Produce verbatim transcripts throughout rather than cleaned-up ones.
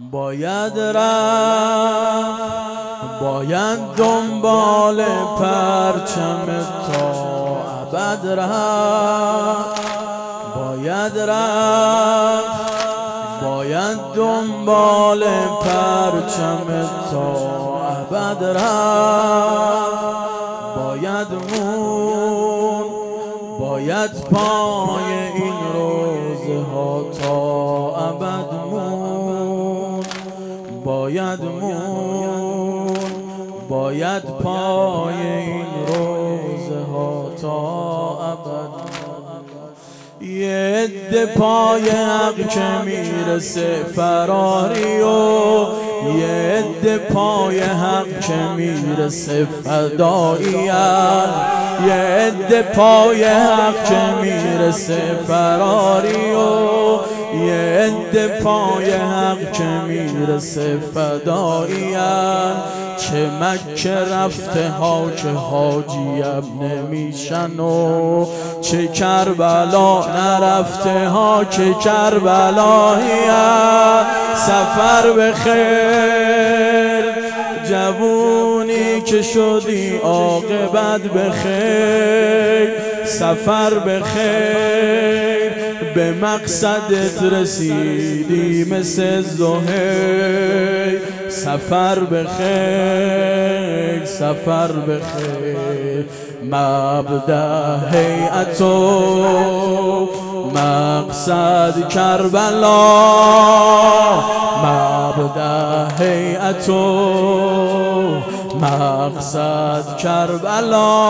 باید رفت، باید دنبال پرچم تا ابد رفت، باید رفت، باید دنبال پرچم تا ابد رفت، باید مون، باید پای این روزه ها تا ابد مون، باید مون، باید پای این روزه ها تا ابد. یه عده پای حق که میرسه فراری و یه عده پای حق که میرسه فدایی‌ان، یه عده پای حق که میرسه فراری و یه عده پای حق که میرسه فدایی‌ان. چه مکه رفته ها که حاجیم نمیشن و چه کربلا نرفته ها که کربلایی‌ان. سفر بخیر جوونی که شدی عاقبت بخیر، سفر بخیر به مقصدت رسیدی مثل زهیر. سفر بخیر، سفر بخیر، مبدأ هیئت و مقصد کربلا، مبدأ هیئت و مقصد کربلا.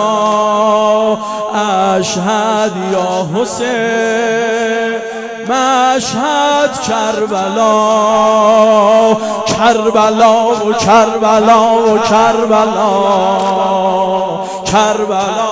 اشهد یا حسین مشهد کربلا، کربلا و کربلا و کربلا، کربلا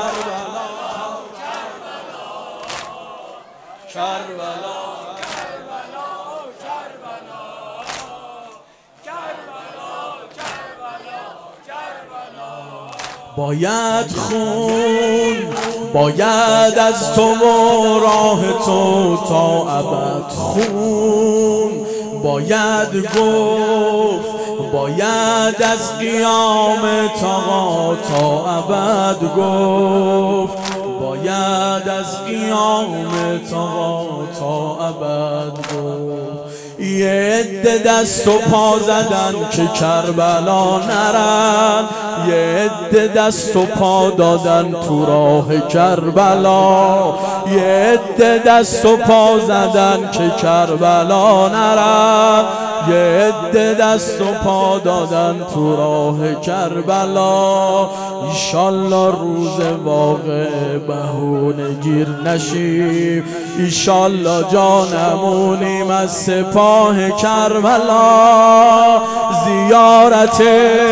باید خون، باید از تو و راه تو تا ابد خون، باید گفت، باید از قیام تا تا ابد گفت، باید از قیام تا تا ابد گفت. یه عده دست و پا زدن که کربلا نرن، یه عده دست و پا دادن تو راه کربلا، یه عده دست و پا زدن که کربلا نرن، یه عده دست و پا دادن تو راه کربلا. ایشالله روز واقع بهونه گیر نشیم، ایشالله جانمونیم از سپاه کربلا. زیارت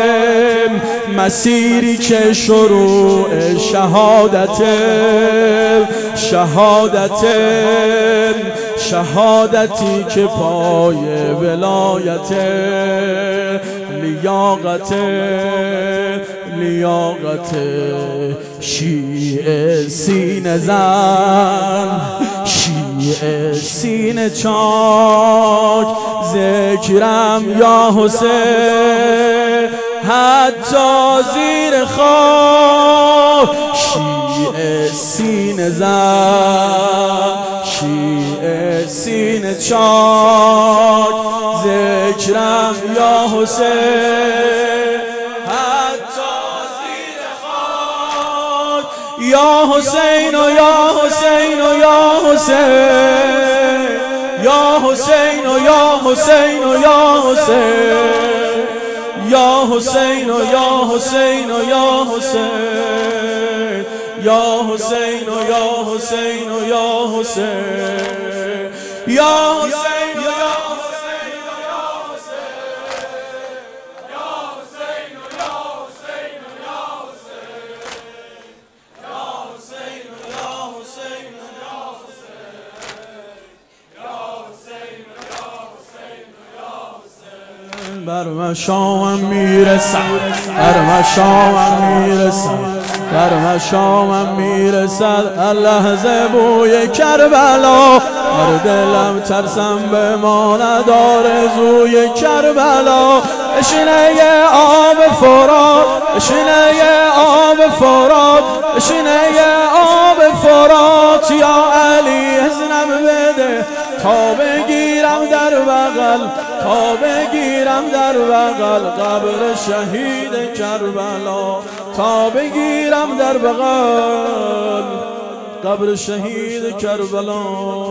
مسیری که شروع شهادت، شهادت شهادتی که پای ولایت، لیاقت لیاقت شیعه سینه زن، شیعه سینه چاک. ذکرم یا حسین حتی زیر خاک، شیعه سینه زن، شیعه سینه چاک. ذکرم یا حسین حتی زیر خاک، یا حسین و یا حسین و یا حسین، یا حسین و یا حسین و یا حسین، یا حسین و یا حسین و یا حسین، یا حسین و یا حسین و یا حسین، یا حسین و یا بر مشامم میرسم، بر مشامم میرسم، بر مشامم میرسد لحظه بوی کربلا. بر دلم ترسم به ما نداره زوی کربلا. اشینه ی آب فرات، اشینه ی آب فرات، اشینه ی آب فرات. یا علی اذنم بده تا بگیرم در بغل، تا بگیرم در بغل قبر شهید کربلا. تا بگیرم در بغل قبر شهید کربلا.